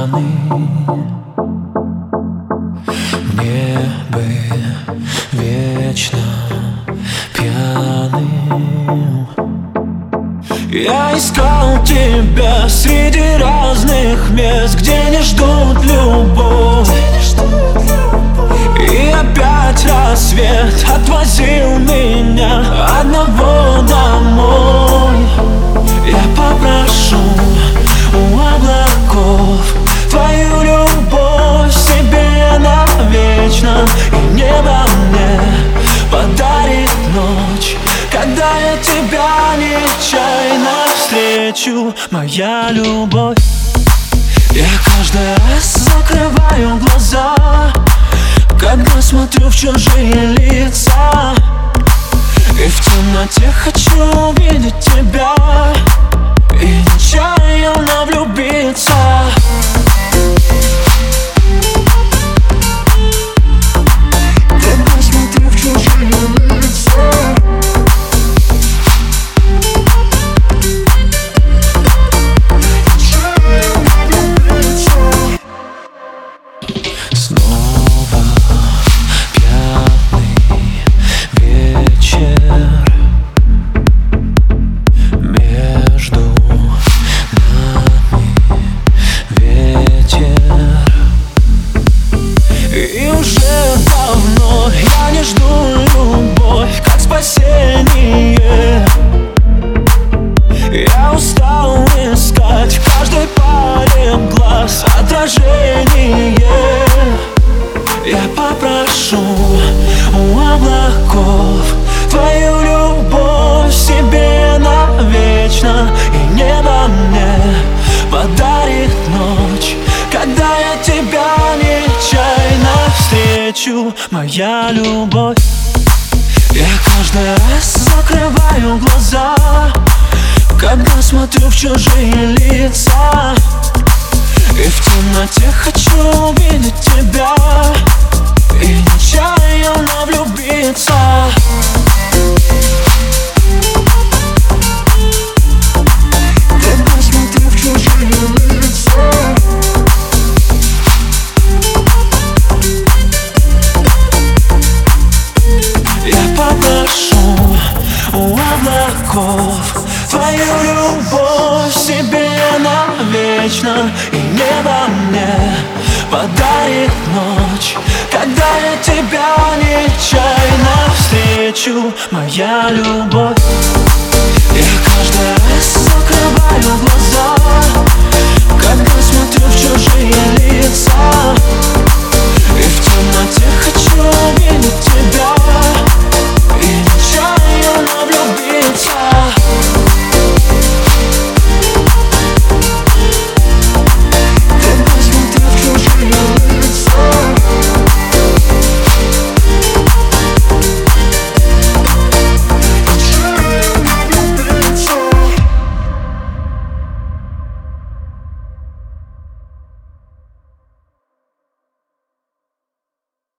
пьяный. Мне бы вечно пьяным. Я искал тебя среди разных мест, где не ждут любовь. И опять рассвет отвозил меня одного домой. Я попрошу у облаков твою любовь себе навечно, и небо мне подарит ночь, когда я тебя нечаянно встречу, моя любовь. Я каждый раз закрываю глаза, когда смотрю в чужие лица, и в темноте хочу увидеть тебя и нечаянно влюбиться. Когда смотрю в чужие лица, снова пьяный вечер. Между нами ветер. И уже давно я не жду любовь как спасение. Я устал искать в каждой паре глаз отражение. Я попрошу у облаков твою любовь себе навечно, и небо мне подарит ночь, когда я тебя нечаянно встречу, моя любовь. Я каждый раз закрываю глаза, когда смотрю в чужие лица, и в темноте хочу увидеть тебя и нечаянно влюбиться. Когда смотрю в чужие лица, я попрошу у облаков твою любовь себе навечно, и небо мне подарит ночь, когда я тебя нечаянно встречу, моя любовь. Я каждый раз закрываю глаза,